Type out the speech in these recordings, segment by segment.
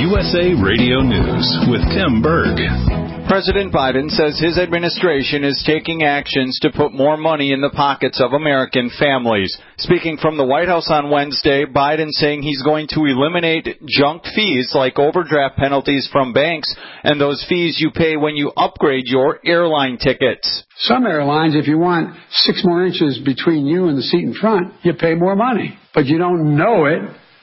USA Radio News with Tim Berg. President Biden says his administration is taking actions to put more money in the pockets of American families. Speaking from the White House on Wednesday, Biden saying he's going to eliminate junk fees like overdraft penalties from banks and those fees you pay when you upgrade your airline tickets. Some airlines, if you want 6 more inches between you and the seat in front, you pay more money. But you don't know it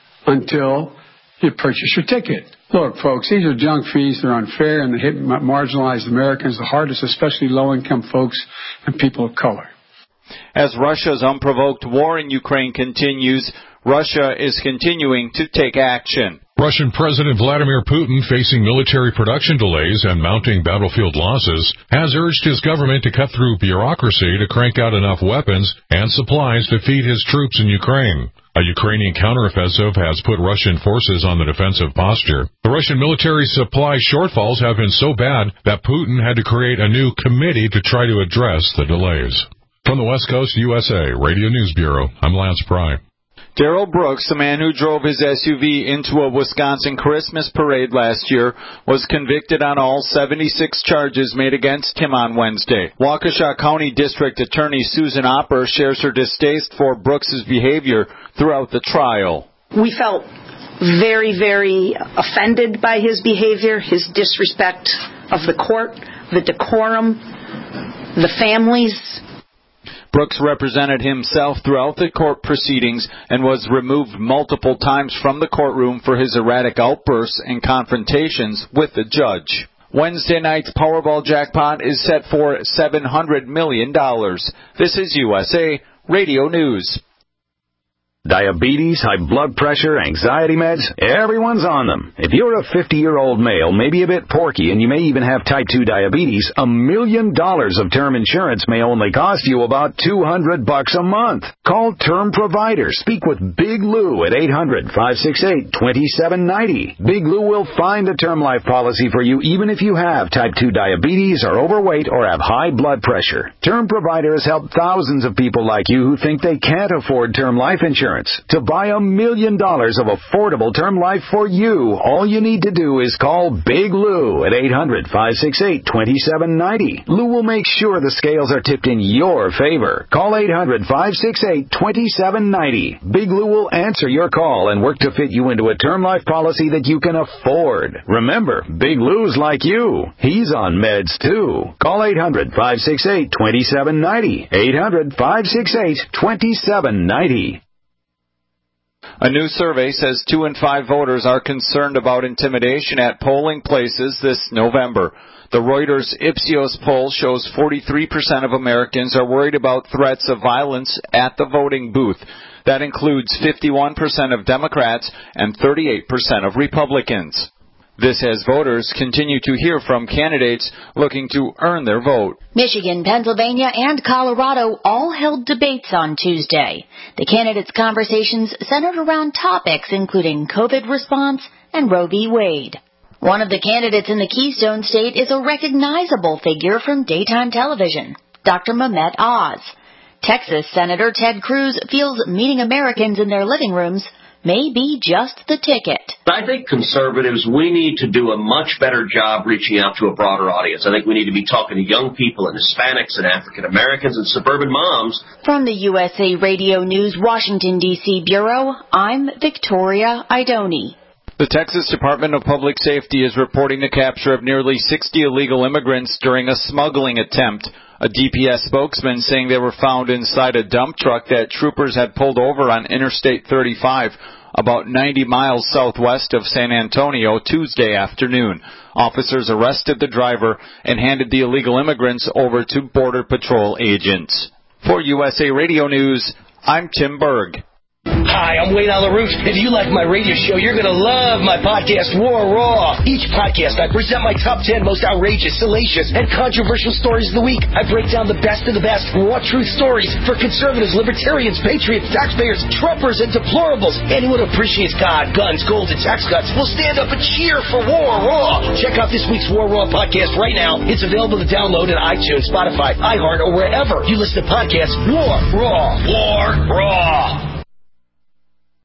until you purchase your ticket. Look, folks, these are junk fees. They're unfair, and they hit marginalized Americans the hardest, especially low-income folks and people of color. As Russia's unprovoked war in Ukraine continues, Russia is continuing to take action. Russian President Vladimir Putin, facing military production delays and mounting battlefield losses, has urged his government to cut through bureaucracy to crank out enough weapons and supplies to feed his troops in Ukraine. A Ukrainian counteroffensive has put Russian forces on the defensive posture. The Russian military supply shortfalls have been so bad that Putin had to create a new committee to try to address the delays. From the West Coast USA Radio News Bureau, I'm Lance Pry. Darrell Brooks, the man who drove his SUV into a Wisconsin Christmas parade last year, was convicted on all 76 charges made against him on Wednesday. Waukesha County District Attorney Susan Opper shares her distaste for Brooks's behavior throughout the trial. We felt very, very offended by his behavior, his disrespect of the court, the decorum, the families. Brooks represented himself throughout the court proceedings and was removed multiple times from the courtroom for his erratic outbursts and confrontations with the judge. Wednesday night's Powerball jackpot is set for $700 million. This is USA Radio News. Diabetes, high blood pressure, anxiety meds, everyone's on them. If you're a 50-year-old male, maybe a bit porky, and you may even have type 2 diabetes, $1 million of term insurance may only cost you about $200 a month. Call Term Provider. Speak with Big Lou at 800-568-2790. Big Lou will find a term life policy for you even if you have type 2 diabetes, are overweight, or have high blood pressure. Term Provider has helped thousands of people like you who think they can't afford term life insurance. To buy $1 million of affordable term life for you, all you need to do is call Big Lou at 800-568-2790. Lou will make sure the scales are tipped in your favor. Call 800-568-2790. Big Lou will answer your call and work to fit you into a term life policy that you can afford. Remember, Big Lou's like you. He's on meds too. Call 800-568-2790. 800-568-2790. A new survey says 2 in 5 voters are concerned about intimidation at polling places this November. The Reuters Ipsos poll shows 43% of Americans are worried about threats of violence at the voting booth. That includes 51% of Democrats and 38% of Republicans. This as voters continue to hear from candidates looking to earn their vote. Michigan, Pennsylvania, and Colorado all held debates on Tuesday. The candidates' conversations centered around topics including COVID response and Roe v. Wade. One of the candidates in the Keystone State is a recognizable figure from daytime television, Dr. Mehmet Oz. Texas Senator Ted Cruz feels meeting Americans in their living rooms may be just the ticket. I think conservatives, we need to do a much better job reaching out to a broader audience. I think we need to be talking to young people and Hispanics and African Americans and suburban moms. From the USA Radio News Washington, D.C. Bureau, I'm Victoria Idoni. The Texas Department of Public Safety is reporting the capture of nearly 60 illegal immigrants during a smuggling attempt. A DPS spokesman saying they were found inside a dump truck that troopers had pulled over on Interstate 35, about 90 miles southwest of San Antonio, Tuesday afternoon. Officers arrested the driver and handed the illegal immigrants over to Border Patrol agents. For USA Radio News, I'm Tim Berg. Hi, I'm Wayne LaRouche. If you like my radio show, you're going to love my podcast, War Raw. Each podcast, I present my top 10 most outrageous, salacious, and controversial stories of the week. I break down the best of the best raw truth stories for conservatives, libertarians, patriots, taxpayers, Trumpers, and deplorables. Anyone who appreciates God, guns, gold, and tax cuts will stand up and cheer for War Raw. Check out this week's War Raw podcast right now. It's available to download at iTunes, Spotify, iHeart, or wherever you listen to podcasts. War Raw. War Raw.